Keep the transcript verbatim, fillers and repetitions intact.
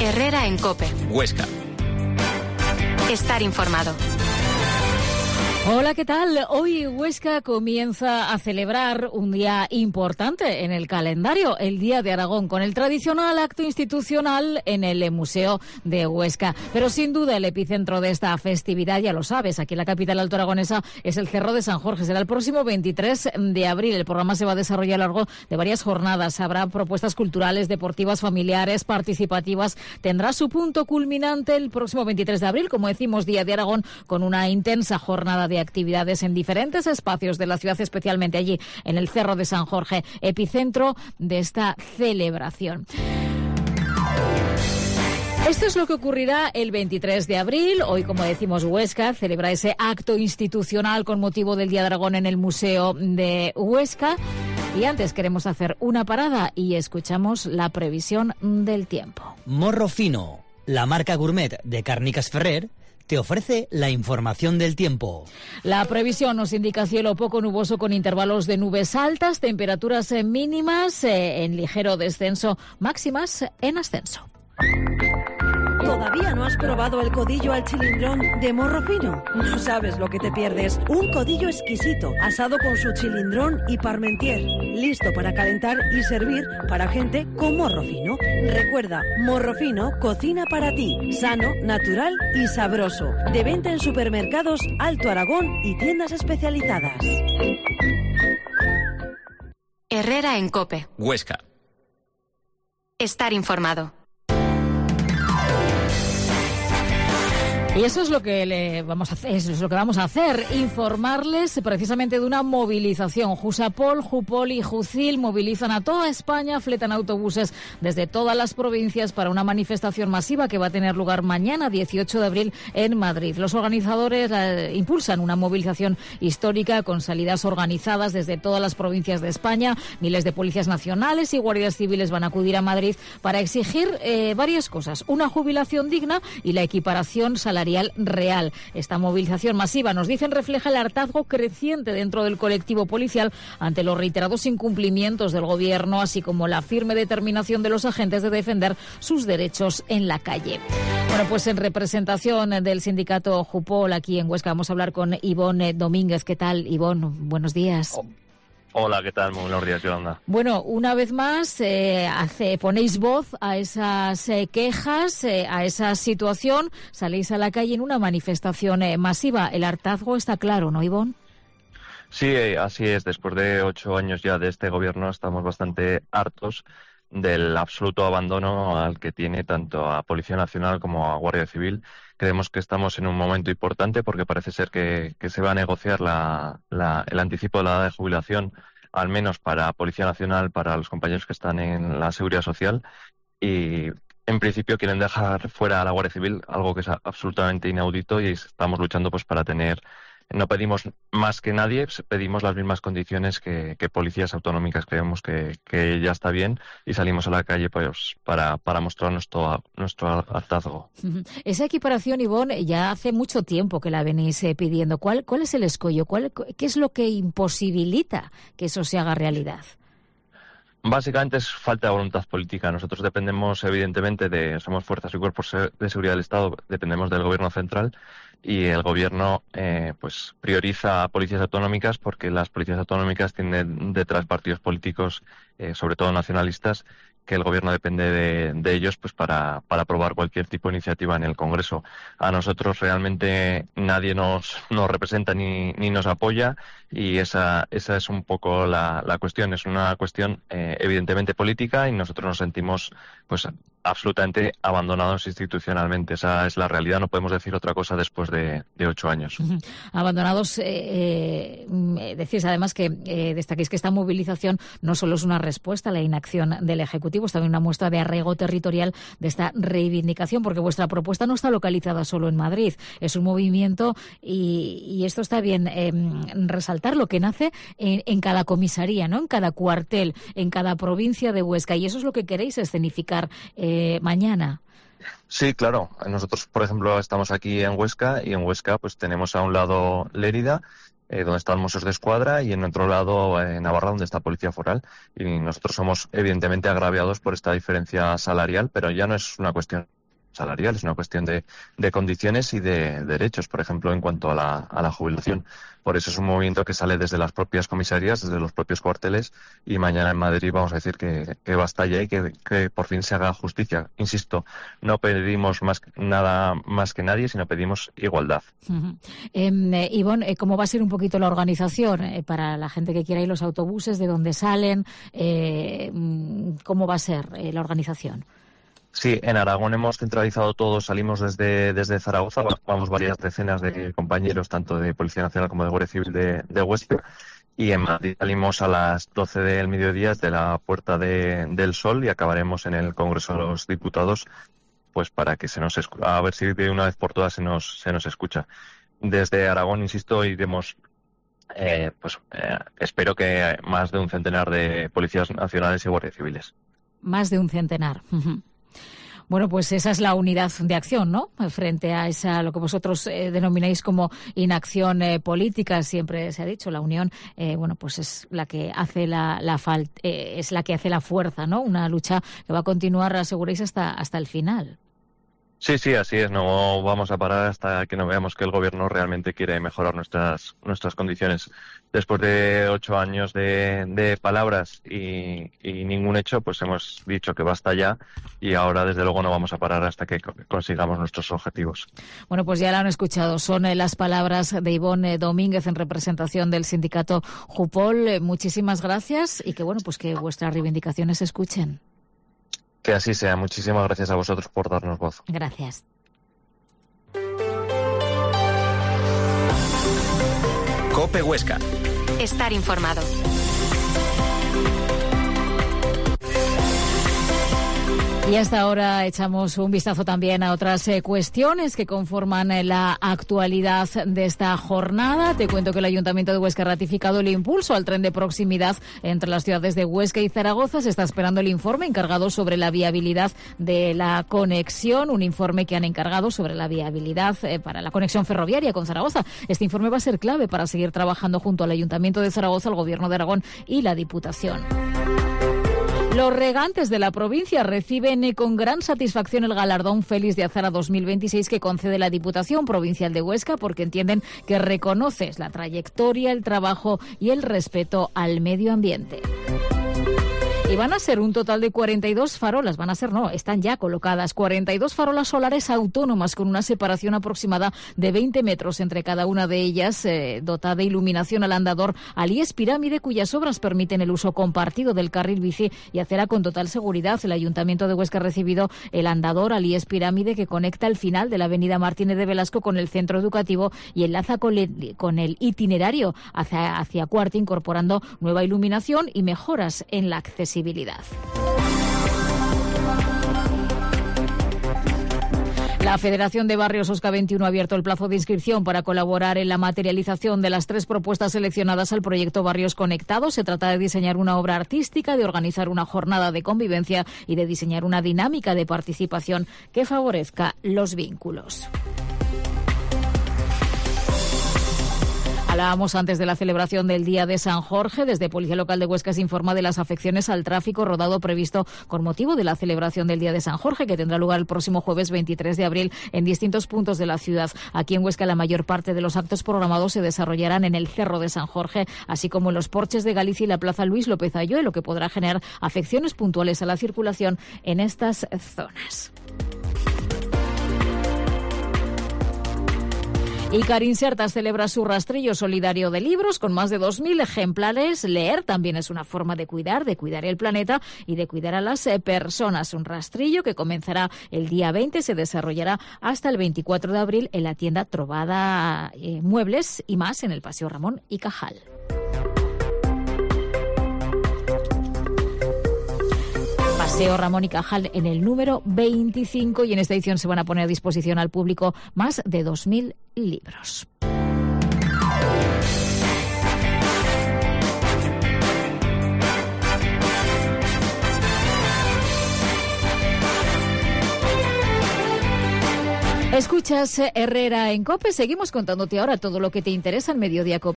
Herrera en COPE. Huesca. Estar informado. Hola, ¿qué tal? Hoy Huesca comienza a celebrar un día importante en el calendario, el Día de Aragón, con el tradicional acto institucional en el Museo de Huesca. Pero sin duda el epicentro de esta festividad, ya lo sabes, aquí en la capital altoaragonesa, es el Cerro de San Jorge. Será el próximo veintitrés de abril. El programa se va a desarrollar a lo largo de varias jornadas. Habrá propuestas culturales, deportivas, familiares, participativas. Tendrá su punto culminante el próximo veintitrés de abril, como decimos, Día de Aragón, con una intensa jornada de actividades en diferentes espacios de la ciudad, especialmente allí en el Cerro de San Jorge, epicentro de esta celebración. Esto es lo que ocurrirá el veintitrés de abril. Hoy, como decimos, Huesca celebra ese acto institucional con motivo del Día de Aragón en el Museo de Huesca. Y antes queremos hacer una parada y escuchamos la previsión del tiempo. Morro Fino, la marca gourmet de Càrniques Ferrer, te ofrece la información del tiempo. La previsión nos indica cielo poco nuboso con intervalos de nubes altas, temperaturas mínimas eh, en ligero descenso, máximas en ascenso. ¿Todavía no has probado el codillo al chilindrón de Morro Fino? No sabes lo que te pierdes. Un codillo exquisito, asado con su chilindrón y parmentier, listo para calentar y servir para gente con morro fino. Recuerda, Morro Fino cocina para ti, sano, natural y sabroso. De venta en supermercados Alto Aragón y tiendas especializadas. Herrera en COPE. Huesca. Estar informado. Y eso es lo que le vamos a hacer, eso es lo que vamos a hacer, informarles precisamente de una movilización. Jusapol, Jupol y Jucil movilizan a toda España, fletan autobuses desde todas las provincias para una manifestación masiva que va a tener lugar mañana, dieciocho de abril, en Madrid. Los organizadores eh, impulsan una movilización histórica con salidas organizadas desde todas las provincias de España. Miles de policías nacionales y guardias civiles van a acudir a Madrid para exigir eh, varias cosas: una jubilación digna y la equiparación salarial real. Esta movilización masiva, nos dicen, refleja el hartazgo creciente dentro del colectivo policial ante los reiterados incumplimientos del gobierno, así como la firme determinación de los agentes de defender sus derechos en la calle. Bueno, pues en representación del sindicato Jupol aquí en Huesca vamos a hablar con Ivonne Domínguez. ¿Qué tal, Ivonne? Buenos días. Oh. Hola, ¿qué tal? Muy buenos días, Yolanda. Bueno, una vez más eh, hace, ponéis voz a esas eh, quejas, eh, a esa situación, saléis a la calle en una manifestación eh, masiva. El hartazgo está claro, ¿no, Ivonne? Sí, eh, así es. Después de ocho años ya de este gobierno estamos bastante hartos del absoluto abandono al que tiene tanto a Policía Nacional como a Guardia Civil. Creemos que estamos en un momento importante porque parece ser que, que se va a negociar la, la, el anticipo de la edad de jubilación, al menos para Policía Nacional, para los compañeros que están en la Seguridad Social, y en principio quieren dejar fuera a la Guardia Civil, algo que es absolutamente inaudito, y estamos luchando pues para tener... No pedimos más que nadie, pedimos las mismas condiciones que, que policías autonómicas. Creemos que, que ya está bien y salimos a la calle pues para, para mostrar nuestro, nuestro hartazgo. Esa equiparación, Ivonne, ya hace mucho tiempo que la venís eh, pidiendo. ¿Cuál, cuál es el escollo? ¿Cuál, ¿Qué es lo que imposibilita que eso se haga realidad? Básicamente es falta de voluntad política. Nosotros dependemos, evidentemente, de somos fuerzas y cuerpos de seguridad del Estado, dependemos del Gobierno central, y el Gobierno eh, pues prioriza a policías autonómicas porque las policías autonómicas tienen detrás partidos políticos, eh, sobre todo nacionalistas, que el Gobierno depende de, de ellos pues para, para aprobar cualquier tipo de iniciativa en el Congreso. A nosotros realmente nadie nos, nos representa ni, ni nos apoya, y esa, esa es un poco la, la cuestión. Es una cuestión eh, evidentemente política, y nosotros nos sentimos pues absolutamente abandonados institucionalmente. Esa es la realidad, no podemos decir otra cosa después de, de ocho años. Uh-huh. Abandonados, eh, eh, decís además que eh, destaquéis que esta movilización no solo es una respuesta a la inacción del Ejecutivo, es también una muestra de arraigo territorial de esta reivindicación, porque vuestra propuesta no está localizada solo en Madrid, es un movimiento, y, y esto está bien eh, resaltar, lo que nace en, en cada comisaría, ¿no? En cada cuartel, en cada provincia de Huesca, y eso es lo que queréis escenificar eh, mañana. Sí, claro. Nosotros, por ejemplo, estamos aquí en Huesca, y en Huesca pues tenemos a un lado Lérida, eh, donde están Mossos de Escuadra, y en otro lado eh, Navarra, donde está Policía Foral. Y nosotros somos evidentemente agraviados por esta diferencia salarial, pero ya no es una cuestión salarial, es una cuestión de, de condiciones y de derechos, por ejemplo, en cuanto a la, a la jubilación. Por eso es un movimiento que sale desde las propias comisarías, desde los propios cuarteles, y mañana en Madrid vamos a decir que, que basta ya y que, que por fin se haga justicia. Insisto, no pedimos más nada más que nadie, sino pedimos igualdad. Uh-huh. Eh, Ivonne, ¿cómo va a ser un poquito la organización eh, para la gente que quiera ir, los autobuses, de dónde salen? Eh, ¿Cómo va a ser eh, la organización? Sí, en Aragón hemos centralizado todo, salimos desde, desde Zaragoza, vamos varias decenas de compañeros, tanto de Policía Nacional como de Guardia Civil de, de Huesca, y en Madrid salimos a las doce del mediodía desde la Puerta de, del Sol y acabaremos en el Congreso de los Diputados, pues para que se nos escucha, a ver si de una vez por todas se nos, se nos escucha. Desde Aragón, insisto, iremos, eh, pues eh, espero que más de un centenar de policías nacionales y guardias civiles. Más de un centenar. Uh-huh. Bueno, pues esa es la unidad de acción, ¿no? Frente a esa, lo que vosotros eh, denomináis como inacción eh, política, siempre se ha dicho, la unión, eh, bueno, pues es la que hace la, la fal- eh, es la que hace la fuerza, ¿no? Una lucha que va a continuar, aseguréis, hasta hasta el final. Sí, sí, así es. No vamos a parar hasta que no veamos que el gobierno realmente quiere mejorar nuestras nuestras condiciones. Después de ocho años de, de palabras y, y ningún hecho, pues hemos dicho que basta ya y ahora desde luego no vamos a parar hasta que consigamos nuestros objetivos. Bueno, pues ya lo han escuchado. Son eh, las palabras de Ivonne Domínguez en representación del sindicato Jupol. Eh, muchísimas gracias y que bueno, pues que vuestras reivindicaciones se escuchen. Que así sea. Muchísimas gracias a vosotros por darnos voz. Gracias. COPE Huesca. Estar informado. Y hasta ahora echamos un vistazo también a otras eh, cuestiones que conforman eh, la actualidad de esta jornada. Te cuento que el Ayuntamiento de Huesca ha ratificado el impulso al tren de proximidad entre las ciudades de Huesca y Zaragoza. Se está esperando el informe encargado sobre la viabilidad de la conexión, un informe que han encargado sobre la viabilidad eh, para la conexión ferroviaria con Zaragoza. Este informe va a ser clave para seguir trabajando junto al Ayuntamiento de Zaragoza, el Gobierno de Aragón y la Diputación. Los regantes de la provincia reciben con gran satisfacción el galardón Félix de Azara dos mil veintiséis que concede la Diputación Provincial de Huesca porque entienden que reconoce la trayectoria, el trabajo y el respeto al medio ambiente. Y van a ser un total de cuarenta y dos farolas, van a ser, no, están ya colocadas, cuarenta y dos farolas solares autónomas con una separación aproximada de veinte metros entre cada una de ellas, eh, dotada de iluminación al andador Aliés Pirámide, cuyas obras permiten el uso compartido del carril bici y acera con total seguridad. El Ayuntamiento de Huesca ha recibido el andador Aliés Pirámide que conecta el final de la avenida Martínez de Velasco con el centro educativo y enlaza con el, con el itinerario hacia, hacia Cuarte, incorporando nueva iluminación y mejoras en la accesibilidad. La Federación de Barrios Osca veintiuno ha abierto el plazo de inscripción para colaborar en la materialización de las tres propuestas seleccionadas al proyecto Barrios Conectados. Se trata de diseñar una obra artística, de organizar una jornada de convivencia y de diseñar una dinámica de participación que favorezca los vínculos. Hablábamos antes de la celebración del Día de San Jorge. Desde Policía Local de Huesca se informa de las afecciones al tráfico rodado previsto con motivo de la celebración del Día de San Jorge, que tendrá lugar el próximo jueves veintitrés de abril en distintos puntos de la ciudad. Aquí en Huesca la mayor parte de los actos programados se desarrollarán en el Cerro de San Jorge, así como en los Porches de Galicia y la Plaza Luis López Aylló, lo que podrá generar afecciones puntuales a la circulación en estas zonas. Y Carinsertas celebra su rastrillo solidario de libros con más de dos mil ejemplares. Leer también es una forma de cuidar, de cuidar el planeta y de cuidar a las personas. Un rastrillo que comenzará el día veinte, se desarrollará hasta el veinticuatro de abril en la tienda Trovada eh, Muebles y más en el Paseo Ramón y Cajal. Paseo Ramón y Cajal en el número veinticinco, y en esta edición se van a poner a disposición al público más de dos mil libros. Escuchas Herrera en COPE. Seguimos contándote ahora todo lo que te interesa en Mediodía COPE.